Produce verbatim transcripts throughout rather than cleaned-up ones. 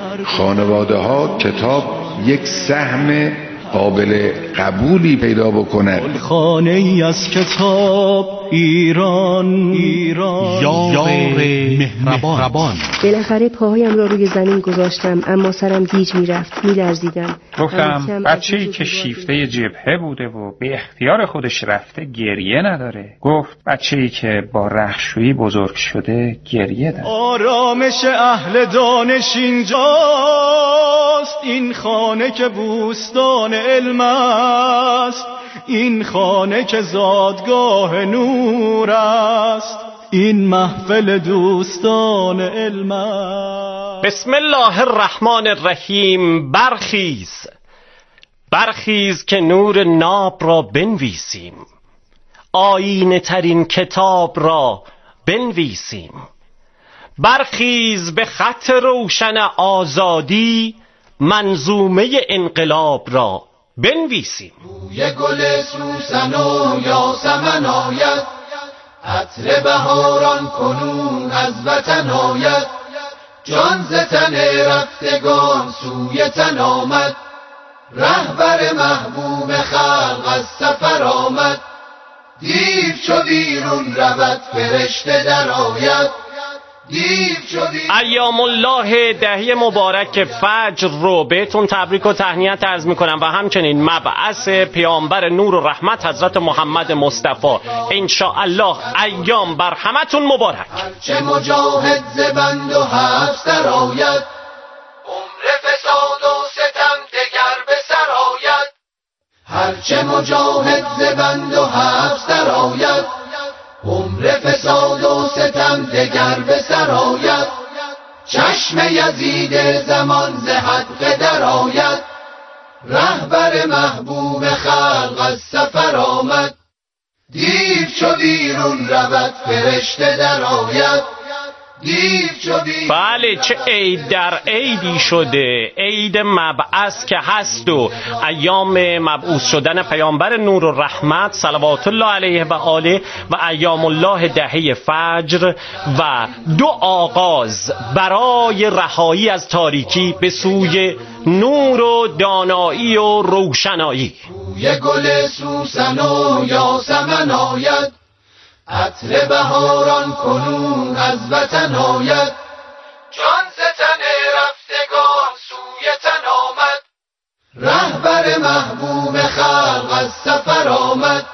خانواده ها کتاب یک سهم قابل قبولی پیدا بکند. خانه ای از کتاب ایران ایران یار مهربان. بالاخره پاهایم را روی زمین گذاشتم، اما سرم گیج میرفت، میلرزیدم. گفتم بچه‌ای که شیفته جبهه بوده و به اختیار خودش رفته گریه نداره. گفت بچه‌ای که با رهشویی بزرگ شده گریه داره. آرامش اهل دانش اینجاست، این خانه که بوستان علم است، این خانه که زادگاه نور است، این محفل دوستان علم است. بسم الله الرحمن الرحیم. برخیز برخیز که نور ناب را بنویسیم، آیینه ترین کتاب را بنویسیم. برخیز به خط روشن آزادی، منظومه انقلاب را بنویسیم. بوی گل سوسن و یاسمن آید، عطر بهاران کنون از وطن آید. جان ز تن رفتگان سوی تن آمد، رهبر محبوب خلق از سفر آمد. دیو چو بیرون رود فرشته در آید، ایام الله دهی مبارک فجر رو بهتون تبریک و تهنیت عرض میکنم و همچنین مبعث پیامبر نور و رحمت حضرت محمد مصطفی. انشاءالله ایام بر همتون مبارک. هرچه مجاهد زبند و حبس در آید، عمر فساد و ستم دگر به سر آید. هرچه مجاهد زبند و حبس در آید، عمر فساد و ستم دگر به سر آید. چشم یزید زمان ز حلقه در آید، رهبر محبوب خلق از سفر آمد. دیو چو بیرون رود فرشته در آید. بله، چه عید در عیدی شده، عید مبعث که هست و ایام مبعوث شدن پیامبر نور و رحمت صلوات الله علیه و آله و ایام الله دهه فجر و دو آغاز برای رهایی از تاریکی به سوی نور و دانایی و روشنایی. بوی گل سوسن و یاسمن آید، عطر بهاران کنون از وطن آید. جان ز تن رفتگان سوی تن آمد، رهبر محبوب خلق از سفر آمد.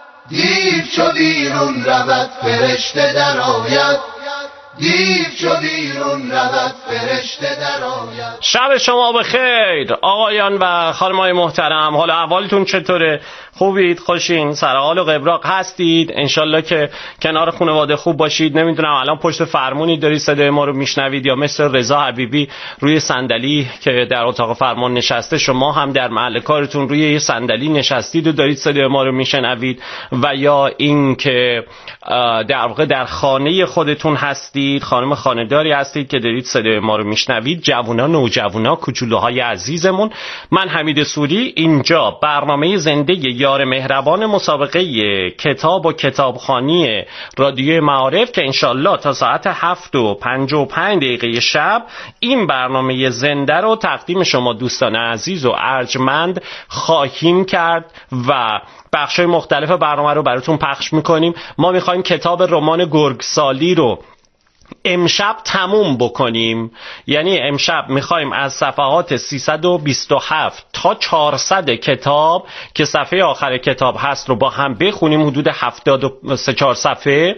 دیو چو بیرون رود فرشته در آید، دیو چو بیرون رود فرشته در آید. شب شما بخیر آقایان و خانمای محترم. حالا احوالتون چطوره؟ خوبید؟ خوشین؟ سرحال و قبراق هستید؟ انشالله که کنار خانواده خوب باشید. نمیدونم الان پشت فرمونی دارید صدای ما رو میشنوید یا مثل رضا حبیبی روی صندلی که در اتاق فرمان نشسته، شما هم در محل کارتون روی یه صندلی نشستید و دارید صدای ما رو میشنوید، و یا این که در واقع در خانه خودتون هستید، خانم خانه‌داری هستید که دارید صدای ما رو میشنوید. جوونا، نوجوانا، کوچولوهای عزیزمون، من حمید سوری اینجا برنامه زنده یار مهربان مسابقه کتاب و کتابخوانی رادیو معارف که انشالله تا ساعت هفت و پنجاه و پنج دقیقه شب این برنامه زنده رو تقدیم شما دوستان عزیز و ارجمند خواهیم کرد و بخشای مختلف برنامه رو براتون پخش میکنیم. ما میخوایم کتاب رمان گرگسالی رو امشب تموم بکنیم، یعنی امشب میخوایم از صفحات سیصد و بیست و هفت تا چهارصد کتاب که صفحه آخر کتاب هست رو با هم بخونیم، حدود هفتاد و سه چهار صفحه،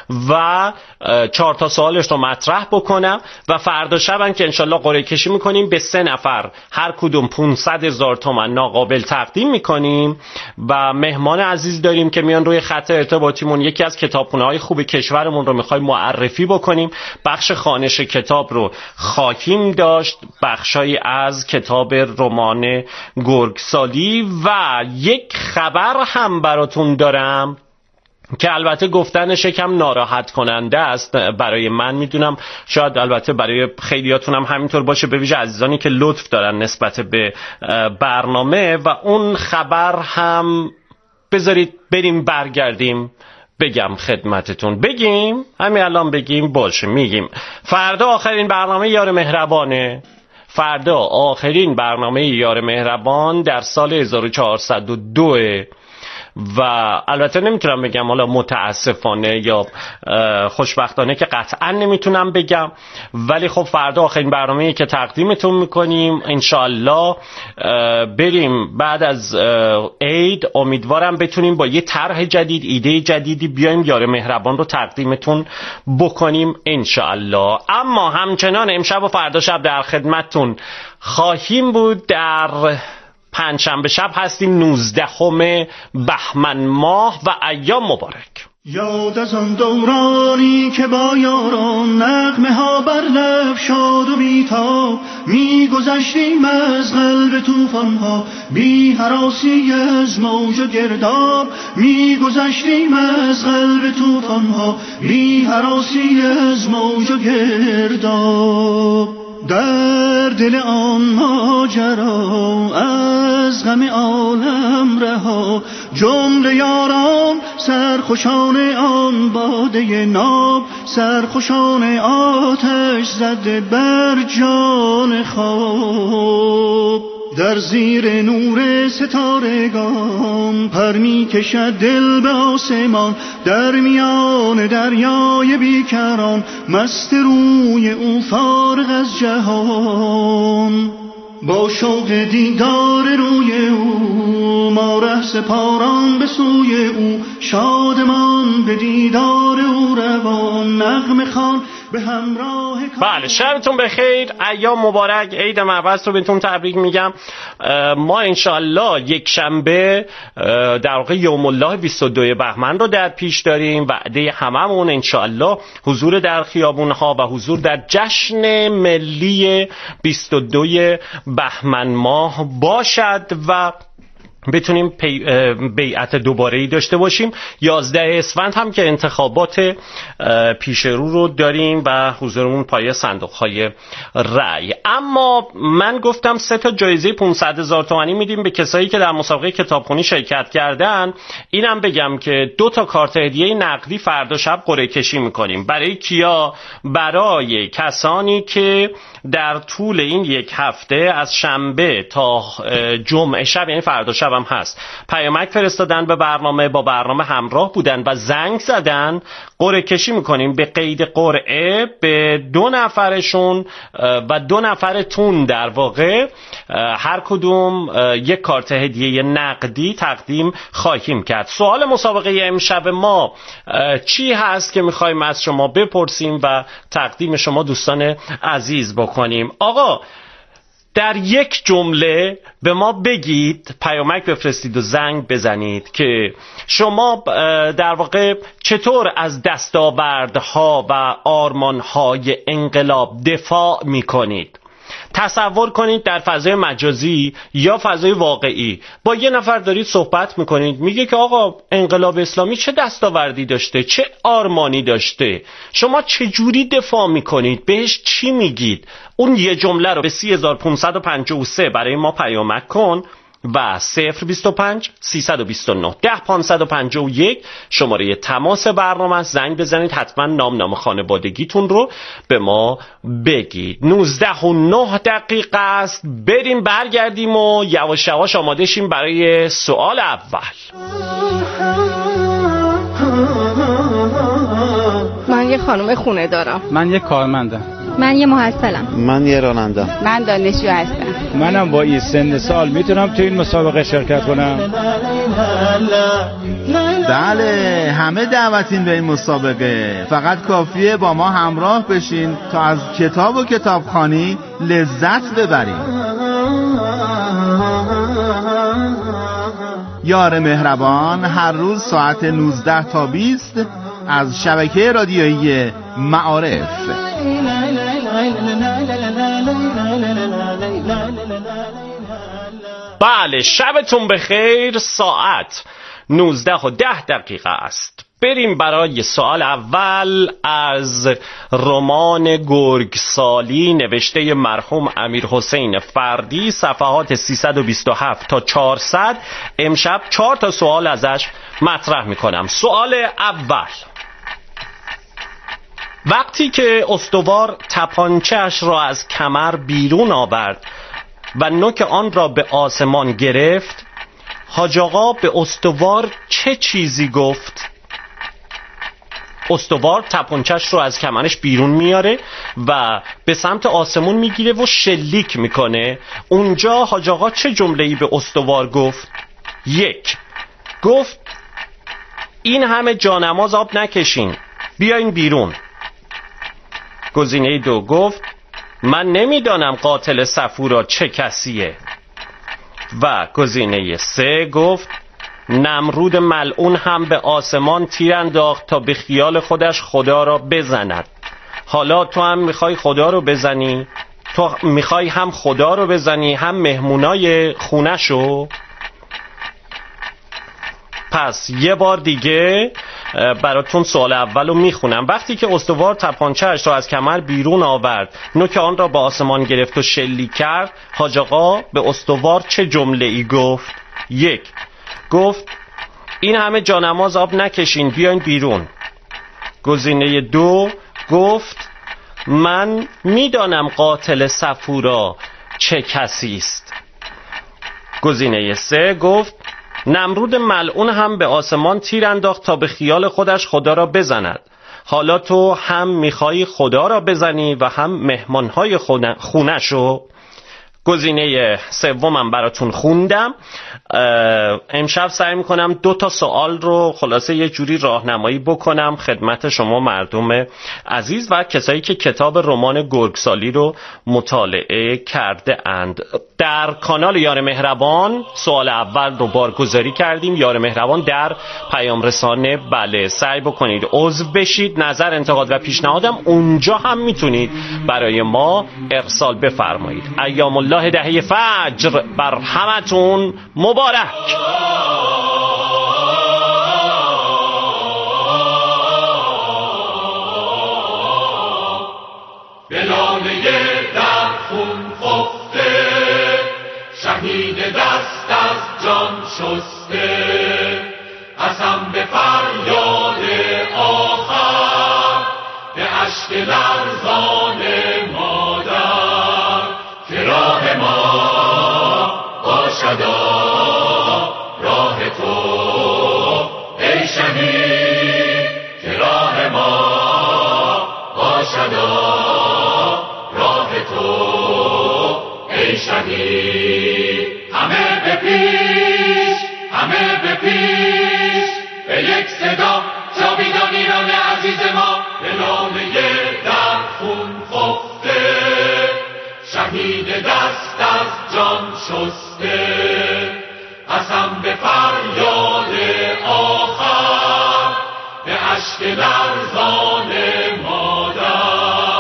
و چهار تا سوالش رو مطرح بکنم و فردا شب که انشالله قرعه کشی میکنیم به سه نفر هر کدوم پانصد هزار تومان ناقابل تقدیم میکنیم. و مهمان عزیز داریم که میان روی خط ارتباطیمون، یکی از کتابخونه‌های خوب کشورمون رو میخوایم معرفی بکنیم. بخش خوانش کتاب رو خواهیم داشت، بخشای از کتاب رمان گرگسالی، و یک خبر هم براتون دارم که البته گفتنش یکم ناراحت کننده است برای من، میدونم شاید البته برای خیلیاتون هم همینطور باشه، به ویژه عزیزانی که لطف دارن نسبت به برنامه. و اون خبر هم بذارید بریم برگردیم بگم خدمتتون. بگیم همین الان بگیم باشه، میگیم فردا آخرین برنامه یار مهربانه. فردا آخرین برنامه یار مهربان در سال هزار و چهارصد و دو و البته نمیتونم بگم حالا متاسفانه یا خوشبختانه که قطعا نمیتونم بگم، ولی خب فردا آخرین برنامه‌ای که تقدیمتون میکنیم انشالله. بریم بعد از عید امیدوارم بتونیم با یه طرح جدید، ایده جدیدی بیایم یار مهربان رو تقدیمتون بکنیم انشالله. اما همچنان امشب و فردا شب در خدمتتون خواهیم بود. در پنجشنبه شب هستیم نوزدهم بهمن ماه و ایام مبارک. یاد از آن دورانی که با یاران نغمه ها بر لب شاد و بیتاب می گذشتیم از قلب طوفان ها، بی هراسی از موج و گرداب می گذشتیم از قلب طوفان ها، بی هراسی از موج و گرداب. در دل آن ماجرا از غم عالم رها، جمله یاران سرخوشان آن باده ناب، سرخوشان آتش زده بر جان خواب. در زیر نور ستارگان پر می کشد دل به آسمان، در میان دریای بیکران مست روی او فارغ از جهان. با شوق دیدار روی او ما ره سپاران به سوی او، شادمان به دیدار او روان نغمه خوان به همراه. بله شبتون بخیر، ایام مبارک، عید مبعث رو بهتون تبریک میگم. ما انشالله یک شنبه در واقع یوم الله بیست و دو بهمن رو در پیش داریم. وعده هممون انشالله حضور در خیابون ها و حضور در جشن ملی بیست و دو بهمن ماه باشد و بتونیم بیعت دوباره‌ای داشته باشیم. یازده اسفند هم که انتخابات پیش رو رو داریم و حضورمون پای صندوق‌های رأی. اما من گفتم سه تا جایزه پانصد هزار تومانی میدیم به کسایی که در مسابقه کتابخونی شرکت کردن. اینم بگم که دو تا کارت هدیه نقدی فردا شب قرعه کشی میکنیم. برای کیا؟ برای کسانی که در طول این یک هفته از شنبه تا جمعه شب، یعنی فردا شب هم هست، پیامک فرستادن به برنامه، با برنامه همراه بودن و زنگ زدن، قرعه کشی میکنیم. به قید قرعه به دو نفرشون و دو نفرتون در واقع هر کدوم یک کارت هدیه نقدی تقدیم خواهیم کرد. سوال مسابقه امشب ما چی هست که میخوایم از شما بپرسیم و تقدیم شما دوستان عزیز بکنیم؟ آقا در یک جمله به ما بگید، پیامک بفرستید و زنگ بزنید که شما در واقع چطور از دستاوردها و آرمانهای انقلاب دفاع میکنید. تصور کنید در فضای مجازی یا فضای واقعی با یه نفر دارید صحبت میکنید، میگه که آقا انقلاب اسلامی چه دستاوردی داشته، چه آرمانی داشته، شما چه جوری دفاع میکنید، بهش چی میگید؟ اون یه جمله رو به سی هزار و پانصد و پنجاه و سه برای ما پیامک کن و صفر بیست و پنج سیصد و بیست و نه ده پانصد و پنجاه و یک شماره تماس برنامه است. زنگ بزنید، حتما نام نام خانوادگیتون رو به ما بگید. نوزده و نه دقیقه است. بریم برگردیم و یواش یواش آماده شیم برای سوال اول. من یه خانم خونه دارم. من یه کارمندم. من یه محصلم. من یه رانندم. من دانشجو هستم. منم با این سن سال میتونم تو این مسابقه شرکت کنم؟ بله، همه دعوتین به این مسابقه. فقط کافیه با ما همراه بشین تا از کتاب و کتابخوانی لذت ببریم. یار مهربان هر روز ساعت نوزده تا بیست از شبکه رادیویی معارف. بله شبتون بخیر. ساعت نوزده و ده دقیقه است. بریم برای سوال اول از رمان گرگسالی نوشته مرحوم امیر حسین فردی، صفحات سیصد و بیست و هفت تا چهارصد. امشب چهار تا سوال ازش مطرح میکنم. سوال اول: وقتی که استوار تپانچه‌اش را از کمر بیرون آورد و نوک آن را به آسمان گرفت، حاج آقا به استوار چه چیزی گفت؟ استوار تپانچه‌اش رو از کمرش بیرون میاره و به سمت آسمون میگیره و شلیک میکنه. اونجا حاج آقا چه جمله‌ای به استوار گفت؟ یک، گفت این همه جانماز آب نکشین، بیاین بیرون. گزینه دو، گفت من نمیدانم قاتل صفورا چه کسیه. و گزینه سه، گفت نمرود ملعون هم به آسمان تیر انداخت تا به خیال خودش خدا را بزند. حالا تو هم میخوای خدا رو بزنی؟ تو میخوای هم خدا رو بزنی هم مهمونای خونه‌شو؟ پس یه بار دیگه براتون سوال اولو میخونم. وقتی که استوار تپانچه‌اش را از کمر بیرون آورد، نوک آن را به آسمان گرفت و شلیک کرد، حاج آقا به استوار چه جمله‌ای گفت؟ یک، گفت این همه جانماز آب نکشین، بیاین بیرون. گزینه دو، گفت من میدانم قاتل صفورا چه کسی است. گزینه سه، گفت نمرود ملعون هم به آسمان تیر انداخت تا به خیال خودش خدا را بزند. حالا تو هم میخوای خدا را بزنی و هم مهمانهای خونه شو؟ گزینه سومم براتون خوندم. امشب سعی میکنم دو تا سوال رو خلاصه یه جوری راهنمایی بکنم خدمت شما مردم عزیز و کسایی که کتاب رمان گرگسالی رو مطالعه کرده اند. در کانال یار مهربان سوال اول رو بارگذاری کردیم. یار مهربان در پیام رسانه. بله، سعی بکنید عضو بشید. نظر، انتقاد و پیشنهادم اونجا هم میتونید برای ما ارسال بفرمایید. ایام الله دهه فجر بر همتون مبارک. بلاله در خون خفته، شهید دست از جان شسته، قسم به فریاد آخر، به اشک لرزان مادر، که راه ما باشدا راه تو ای شهید، که راه ما باشدا راه تو ای شهید. همه به پیش، همه به پیش، به یک صدا جاویدان ایران عزیز ما، به نامه در خون خفته، شهید دست از جان شسته، قسم به فریاد آخر، به اشک لرزان مادر.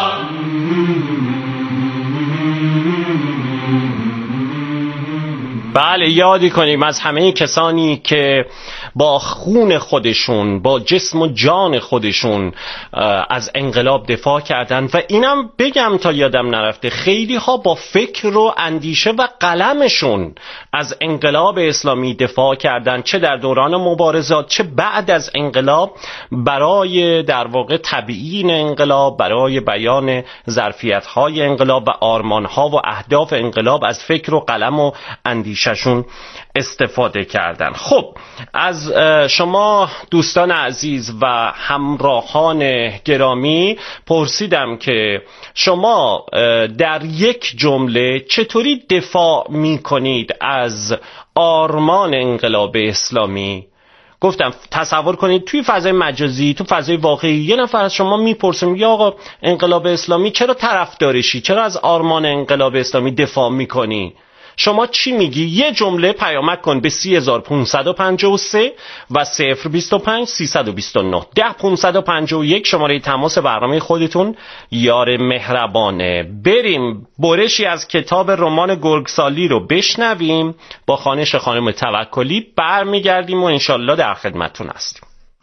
بله، یادی کنیم از همه کسانی که با خون خودشون، با جسم و جان خودشون از انقلاب دفاع کردن. و اینم بگم تا یادم نرفته، خیلی ها با فکر و اندیشه و قلمشون از انقلاب اسلامی دفاع کردن، چه در دوران مبارزات چه بعد از انقلاب، برای در واقع تبیین انقلاب، برای بیان ظرفیت های انقلاب و آرمان ها و اهداف انقلاب از فکر و قلم و اندیششون استفاده کردن. خب، از شما دوستان عزیز و همراهان گرامی پرسیدم که شما در یک جمله چطوری دفاع می کنید از آرمان انقلاب اسلامی؟ گفتم تصور کنید توی فضای مجازی، تو فضای واقعی، یه نفر از شما میپرسه میگه آقا انقلاب اسلامی چرا طرفدارشی؟ چرا از آرمان انقلاب اسلامی دفاع میکنی؟ شما چی میگی؟ یه جمله پیامک کن به سی هزار و پانصد و پنجاه و سه و صفر بیست و پنج سیصد و بیست و نه ده پانصد و پنجاه و یک شماره تماس برنامه خودتون یار مهربانه. بریم برشی از کتاب رمان گرگسالی رو بشنویم با خوانش خانم توکلی، برمیگردیم و انشالله در خدمتتون هستیم.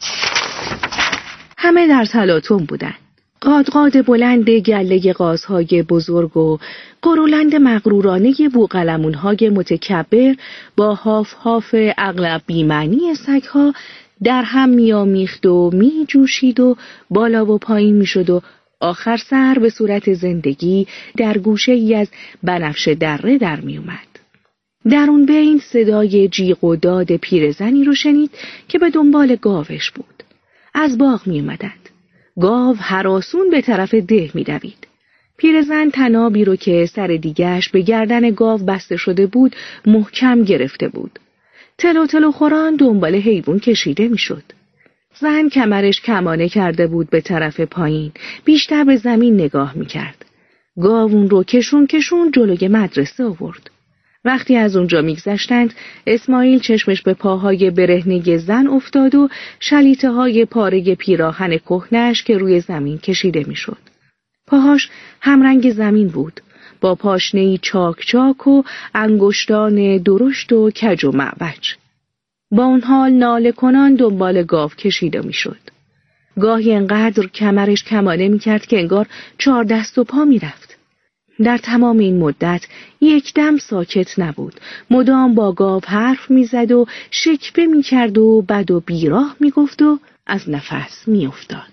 همه در تلاطم بودن. قادقاد بلند گله قازهای بزرگ و قرولند مغرورانه بوقلمونهای متکبر با هاف هاف اغلب بیمعنی سگها در هم میامیخت و میجوشید و بالا و پایین میشد و آخر سر به صورت زندگی در گوشه ای از بنفشه دره در میومد. در اون بین صدای جیغ و داد پیرزنی رو شنید که به دنبال گاوش بود. از باغ میومدند. گاو هراسون به طرف ده میدوید. پیرزن تنابی رو که سر دیگهش به گردن گاو بسته شده بود محکم گرفته بود. تلو تلو خوران دنبال حیوان کشیده میشد. زن کمرش کمانه کرده بود به طرف پایین، بیشتر به زمین نگاه میکرد. گاوون رو کشون کشون جلوی مدرسه آورد. وقتی از اونجا میگذشتند، اسماعیل چشمش به پاهای برهنه زن افتاد و شلیته های پاره پیراهن کهنه‌اش که روی زمین کشیده میشد. پاهاش همرنگ زمین بود، با پاشنه‌ای چاک چاک و انگشتان درشت و کج و معوج. با اون حال ناله کنان دنبال گاو کشیده میشد. گاهی انقدر کمرش کمانه میکرد که انگار چهار دست و پا میرفت. در تمام این مدت یک دم ساکت نبود. مدام با گاو حرف میزد و شکوه میکرد و بد و بیراه میگفت و از نفس میافتاد.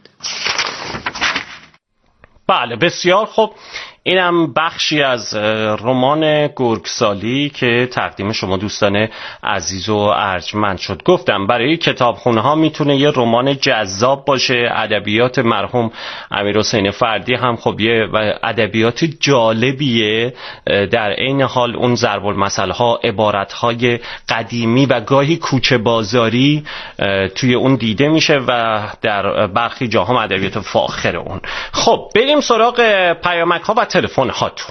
بله، بسیار خوب. اینم بخشی از رمان گرگسالی که تقدیم شما دوستان عزیز و ارجمند شد. گفتم برای کتابخونه ها میتونه یه رمان جذاب باشه. ادبیات مرحوم امیرحسین فردی هم خب یه ادبیات جالبیه. در عین حال اون ضرب المثل ها، عبارت های قدیمی و گاهی کوچه بازاری توی اون دیده میشه و در برخی جاها ادبیات فاخر اون. خب بریم سراغ پیامک ها و تلفن هاتون.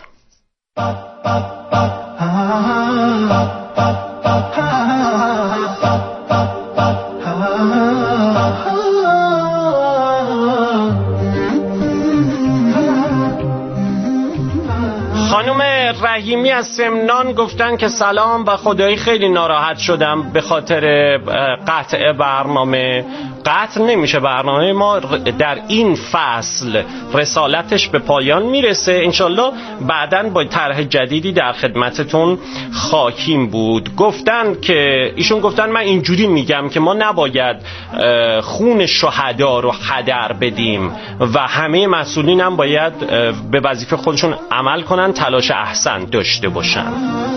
خانم رحیمی از سمنان گفتن که سلام و خدایی خیلی ناراحت شدم به خاطر قطع برنامه. قطع نمیشه برنامه ما، در این فصل رسالتش به پایان میرسه. انشالله بعداً با طرح جدیدی در خدمتتون خواهیم بود. گفتن که ایشون گفتن من اینجوری میگم که ما نباید خون شهدا رو هدر بدیم و همه مسئولین هم باید به وظیفه خودشون عمل کنن، تلاش احسن داشته باشن.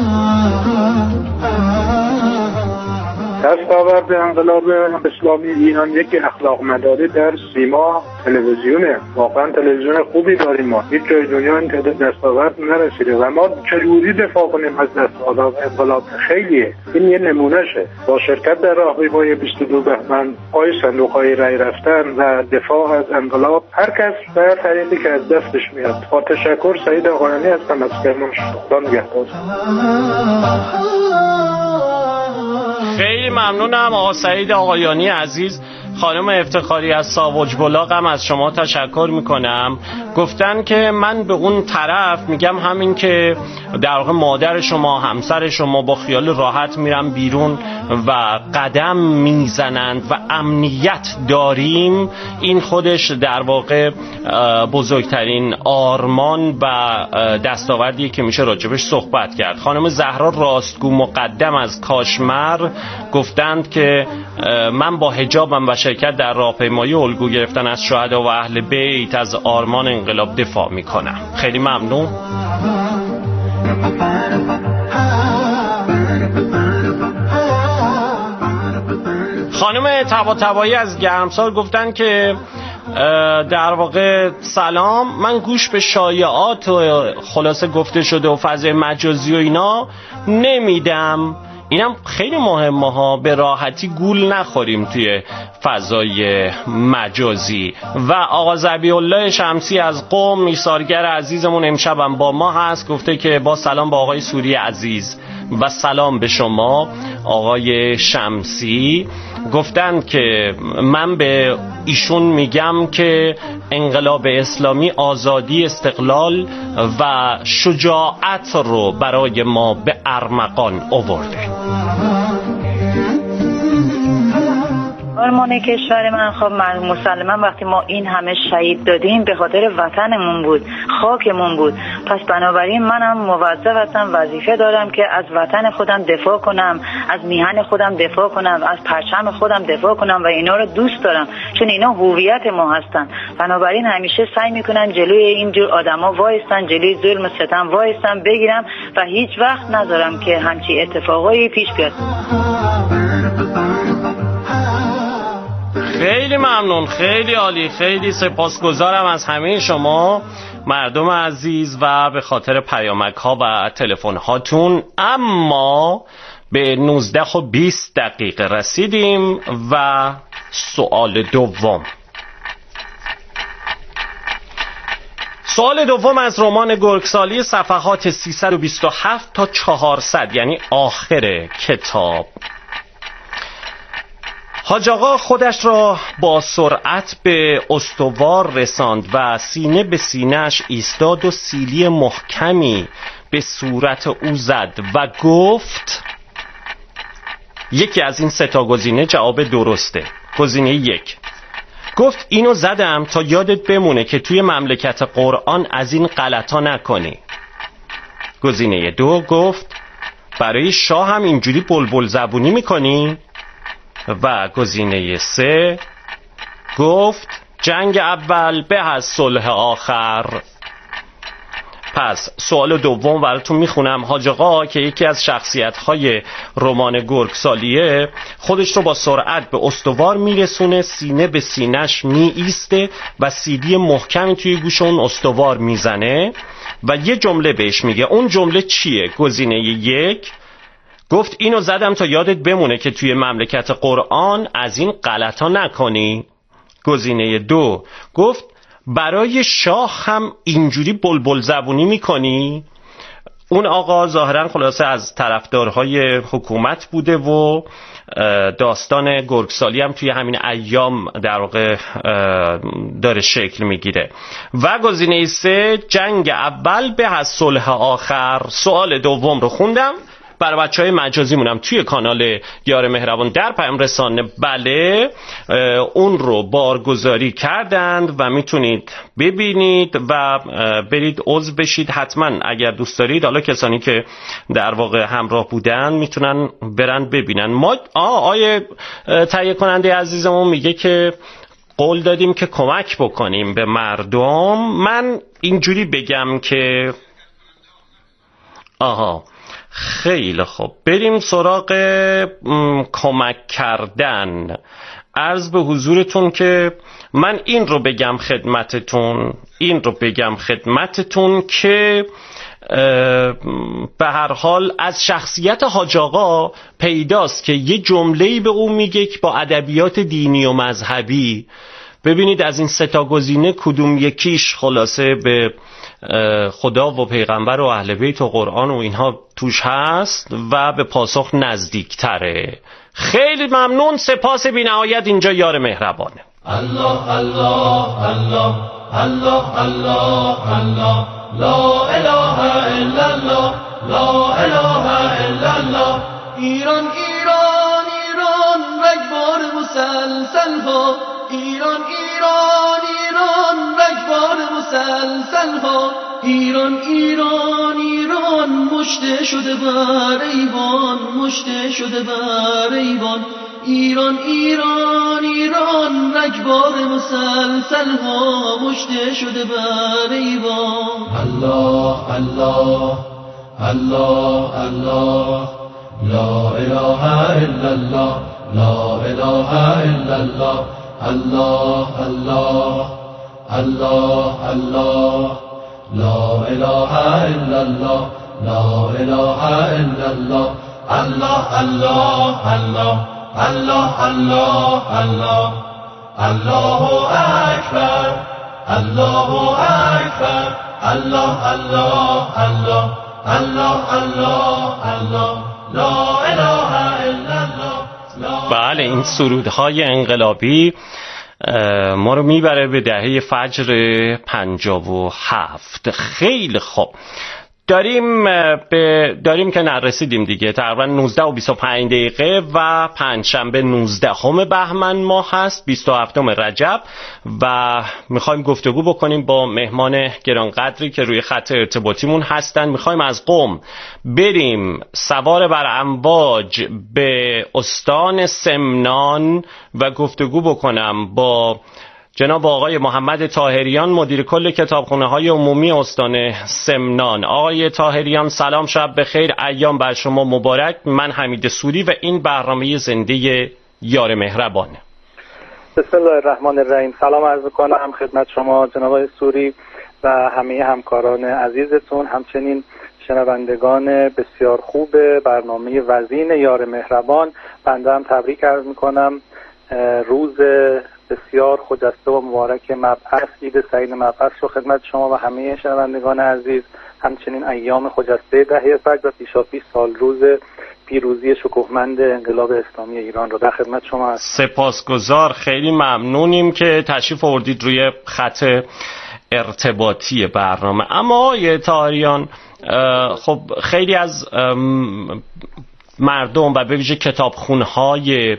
دستاورد انقلاب اسلامی ایران یک اخلاق مداری در سیما تلویزیونه. واقعا تلویزیون خوبی داریم ما، هیچ جای دنیا این دستاورد نرسیده و ما چجوری دفاع کنیم از دستاورد انقلاب؟ خیلیه. این یه نمونهشه. با شرکت در راهپیمایی بیست و دو بهمن، پای صندوق‌های رای رفتن و دفاع از انقلاب، هر کس به هر طریقی که از دستش میاد. با تشکر، سعید آقایانی هستم از کرمانشاه. خدا نگهدار. خیلی ممنونم آقا سعید آقایانی عزیز. خانم افتخاری از ساوج بلاغ هم از شما تشکر میکنم. گفتن که من به اون طرف میگم همین که در واقع مادر شما، همسر شما با خیال راحت میرن بیرون و قدم میزنند و امنیت داریم، این خودش در واقع بزرگترین آرمان و دستاوردیه که میشه راجبش صحبت کرد. خانم زهرا راستگو مقدم از کاشمر گفتند که من با حجابم و شرکت در راهپیمایی الگو گرفتن از شهدا و اهل بیت از آرمان انقلاب دفاع میکنم. خیلی ممنون. خانم طباطبایی از گرمسار گفتن که در واقع سلام، من گوش به شایعات و خلاصه گفته شده و فضای مجازی و اینا نمیدم. اینم خیلی مهمه ها، به راحتی گول نخوریم توی فضای مجازی. و آقا ذبیح الله شمسی از قم، ایثارگر عزیزمون، امشبم با ما هست. گفته که با سلام با آقای سوری عزیز و سلام به شما آقای شمسی. گفتن که من به ایشون میگم که انقلاب اسلامی آزادی، استقلال و شجاعت رو برای ما به ارمغان آورده. آرمان کشور من خب مسلما وقتی ما این همه شهید دادیم به خاطر وطنمون بود، خاکمون بود. پس بنابراین منم موظف هستم، وظیفه دارم که از وطن خودم دفاع کنم، از میهن خودم دفاع کنم، از پرچم خودم دفاع کنم و اینا رو دوست دارم چون اینا هویت ما هستن. بنابراین همیشه سعی میکنن جلوی اینجور آدما وایستن، جلوی ظلم و ستم وایستن بگیرم و هیچ وقت نذارم که همچی اتفاقایی پیش بیاد. خیلی ممنون، خیلی عالی، خیلی سپاسگزارم از همه شما مردم عزیز و به خاطر پیامک ها و تلفن هاتون. اما به نوزده و بیست دقیقه رسیدیم و سوال دوم سوال دوم از رمان گرگسالی، صفحات سیصد و بیست و هفت تا چهارصد، یعنی آخر کتاب. حاج آقا خودش را با سرعت به استوار رساند و سینه به سینه‌اش ایستاد و سیلی محکمی به صورت او زد و گفت. یکی از این سه تا گزینه جواب درسته. گزینه یک گفت اینو زدم تا یادت بمونه که توی مملکت قرآن از این غلطا نکنی. گزینه دو گفت برای شاه هم اینجوری بلبل زبونی میکنی. و گزینه سه گفت جنگ اول به از صلح آخر. پس سوال دوم براتون میخونم. حاج آقا که یکی از شخصیت‌های رمان گرگسالیه، خودش رو با سرعت به استوار میرسونه، سینه به سینه‌اش میایسته و سیلی محکمی توی گوش اون استوار میزنه و یه جمله بهش میگه. اون جمله چیه؟ گزینه یک گفت اینو زدم تا یادت بمونه که توی مملکت قرآن از این غلطا نکنی. گزینه دو گفت برای شاه هم اینجوری بلبل زبونی میکنی. اون آقا ظاهرا خلاصه از طرفدارهای حکومت بوده و داستان گرگسالی هم توی همین ایام در واقع داره شکل میگیره. و گزینه سه جنگ اول به از صلح آخر. سوال دوم رو خوندم برای بچه های مجازی مونم توی کانال یار مهربان در پیام رسانه. بله اون رو بارگذاری کردند و میتونید ببینید و برید عضو بشید حتما اگر دوست دارید. حالا کسانی که در واقع همراه بودن میتونن برن ببینن. ما آه آیه تهیه کننده عزیزمون میگه که قول دادیم که کمک بکنیم به مردم. من اینجوری بگم که آها خیلی خوب، بریم سراغ کمک کردن. عرض به حضورتون که من این رو بگم خدمتتون این رو بگم خدمتتون که به هر حال از شخصیت حاج آقا پیداست که یه جمله‌ای به اون میگه که با ادبیات دینی و مذهبی. ببینید از این سه تا گزینه کدوم یکیش خلاصه به خدا و پیغمبر و اهل بیت و قرآن و اینها توش هست و به پاسخ نزدیک تره. خیلی ممنون، سپاس بی نهایت. اینجا یار مهربانه. الله الله الله الله الله الله لا اله الا الله لا اله الا الله. ایران ایران ایران رگبار مسلسل ها، ایران ایران ایران رگبار مسلسل ها، ایران ایران ایران مشته شده بر ایوان، مشته شده بر ایوان. ایران ایران ایران رگبار مسلسل ها، مشته شده بر ایوان. الله الله الله الله لا اله الا الله لا اله الا الله. الله الله الله الله لا اله الا الله لا اله الا الله. الله الله الله الله الله الله الله اکبر الله اکبر الله الله الله الله الله الله لا اله الا الله. بله این سرودهای انقلابی ما رو میبره به دهه فجر پنجاه و هفت. خیلی خوب، داریم به داریم که نرسیدیم دیگه، تقریبا نوزده و بیست و پنج دقیقه و پنجشنبه نوزدهم بهمن ماه هست، بیست و هفتم رجب و میخوایم گفتگو بکنیم با مهمان گرانقدری که روی خط ارتباطیمون هستن. میخوایم از قم بریم سوار بر امواج به استان سمنان و گفتگو بکنم با جناب آقای محمد طاهریان، مدیر کل کتابخانه‌های عمومی استان سمنان. آقای طاهریان سلام، شب بخیر، ایام بر شما مبارک. من حمید سوری و این برنامه زنده یار مهربانه. بسم الله الرحمن الرحیم. سلام عرض می‌کنم خدمت شما جناب آقای سوری و همه همکاران عزیزتون، همچنین شنوندگان بسیار خوب برنامه وزین یار مهربان. بنده هم تبریک عرض می‌کنم روز بسیار خجسته و مبارک مبعث، عید سعید مبعث رو خدمت شما و همه شنوندگان عزیز، همچنین ایام خجسته دهه فجر و پیشاپیش سال روز پیروزی شکوهمند انقلاب اسلامی ایران رو در خدمت شما هستم. سپاسگزار، خیلی ممنونیم که تشریف آوردید روی خط ارتباطی برنامه. اما آقای طاهریان، خب خیلی از مردم و به ویژه کتابخونه‌های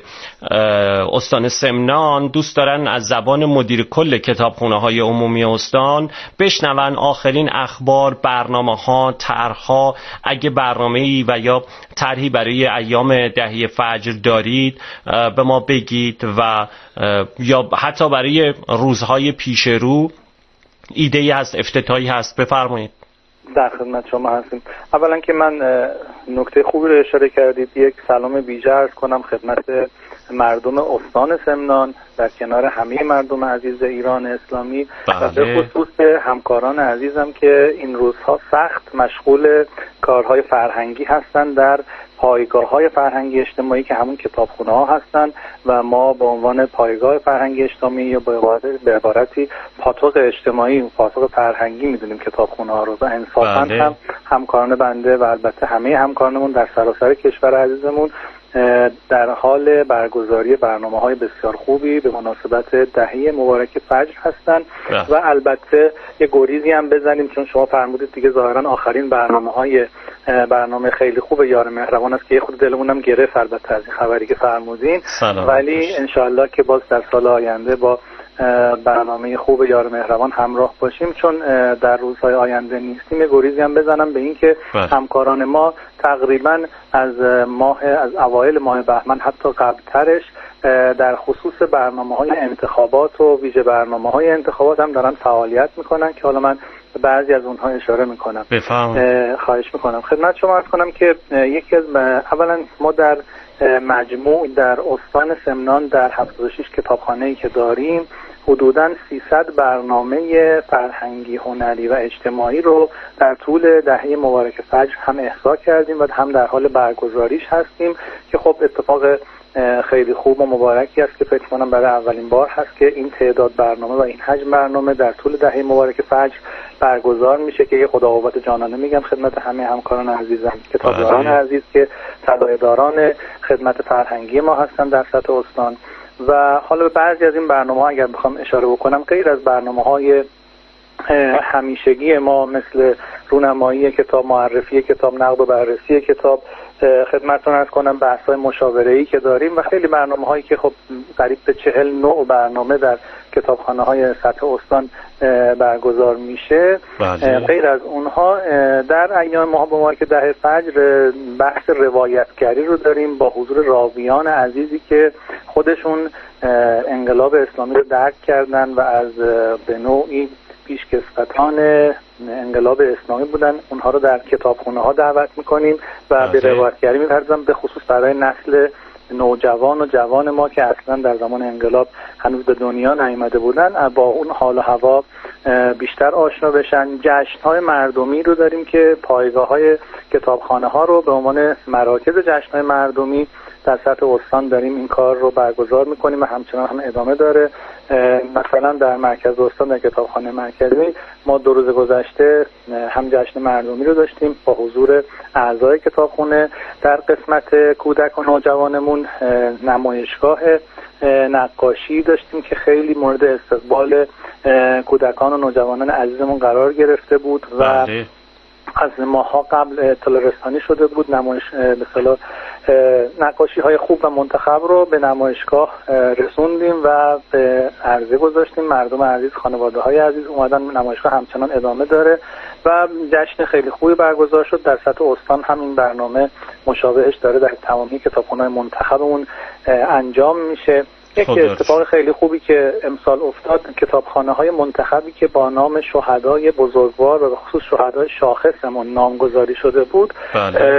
استان سمنان دوست دارن از زبان مدیر کل کتابخونه‌های عمومی استان بشنون آخرین اخبار، برنامه‌ها، طرح‌ها. اگه برنامه‌ای و یا طرحی برای ایام دهه فجر دارید به ما بگید و یا حتی برای روزهای پیش رو ایده‌ای هست، افتتاحی هست، بفرمایید. در خدمت شما هستیم. اولا که من نکته خوبی رو اشاره کردید، یک سلام ویژه عرض کنم خدمت مردم استان سمنان در کنار همه مردم عزیز ایران اسلامی و به خصوص همکاران عزیزم که این روزها سخت مشغول کارهای فرهنگی هستند در پایگاه‌های فرهنگی اجتماعی که همون کتابخونه‌ها هستند و ما به عنوان پایگاه فرهنگی اجتماعی یا به عبارتی پاتوق اجتماعی، پاتوق فرهنگی می‌دونیم کتابخونه‌ها رو و انصافاً هم همکاران بنده و البته همه همکارانمون در سراسر کشور عزیزمون در حال برگزاری برنامه‌های بسیار خوبی به مناسبت دهه مبارک فجر هستند و البته یه گریزی هم بزنیم چون شما فرمودید دیگه ظاهراً آخرین برنامه‌های برنامه خیلی خوب یار مهربان است که خود دلمونم گرفت البته از این خبری که فرمودین، ولی انشالله که باز در سال آینده با برنامه خوب یار مهربان همراه باشیم، چون در روزهای آینده نیستیم. گریزی هم بزنم به این که همکاران ما تقریبا از ماه از اوایل ماه بهمن حتی قبلترش در خصوص برنامه‌های انتخابات و ویژه برنامه‌های انتخابات هم دارن فعالیت میکنن که حالا من بعضی از اونها اشاره میکنم. خواهش میکنم خدمت شما عرض کنم که یکی از اولا ما در مجموع در استان سمنان در هفتاد و شش کتابخانه‌ای که داریم حدوداً سیصد برنامه فرهنگی، هنری و اجتماعی رو در طول دهه مبارک فجر هم احصا کردیم و هم در حال برگزاریش هستیم که خب اتفاق خیلی خوب و مبارکی است که فکر کنم برای اولین بار هست که این تعداد برنامه و این حجم برنامه در طول دهه مبارک فجر برگزار میشه که یه خدا قوت جانانه میگم خدمت همه همکاران عزیزم، کتابداران عزیز که طلایه‌داران خدمت فرهنگی ما هستن در سطح استان. و حالا بعضی از این برنامه‌ها اگر بخوام اشاره بکنم، غیر از برنامه‌های همیشگی ما مثل رونمایی کتاب، معرفی کتاب، نقد و بررسی کتاب، خدمتتون عرض کنم بحث‌های مشاوره‌ای که داریم و خیلی برنامه‌هایی که خب قریب به چهل نوع برنامه در کتابخانه‌های سطح استان برگزار میشه. غیر از اونها در ایام ماه مبارک دهه فجر بحث روایتگری رو داریم با حضور راویان عزیزی که خودشون انقلاب اسلامی رو درک کردن و از به نوعی پیشکسوتان انقلاب اسلامی بودن. اونها رو در کتابخونه‌ها دعوت میکنیم و به روایتگری می‌پردازیم، به خصوص برای نسل نوجوان و جوان ما که اصلا در زمان انقلاب هنوز به دنیا نیامده بودن با اون حال و هوا بیشتر آشنا بشن. جشن‌های مردمی رو داریم که پایگاه‌های کتابخانه‌ها رو به عنوان مراکز جشن‌های مردمی در سطح استان داریم این کار رو برگزار میکنیم و همچنان هم ادامه داره. مثلا در مرکز استان در کتابخانه مرکزی ما دو روز گذشته هم جشن مردمی رو داشتیم با حضور اعضای کتابخونه. در قسمت کودک و نوجوانمون نمایشگاه نقاشی داشتیم که خیلی مورد استقبال کودکان و نوجوانان عزیزمون قرار گرفته بود و از ماها قبل اطلاع رسانی شده بود. نمایش به اصطلاح نقاشی های خوب و منتخب رو به نمایشگاه رسوندیم و به عرضه گذاشتیم. مردم عزیز، خانواده های عزیز اومدن. نمایشگاه همچنان ادامه داره و جشن خیلی خوبی برگزار شد. در سطح استان هم این برنامه مشابهش داره در تمامی کتابخانه‌های منتخبمون انجام میشه. یک اتفاق خیلی خوبی که امسال افتاد، کتابخانه‌های منتخبی که با نام شهدای بزرگوار و به خصوص شهدای شاخصمون نامگذاری شده بود، بله.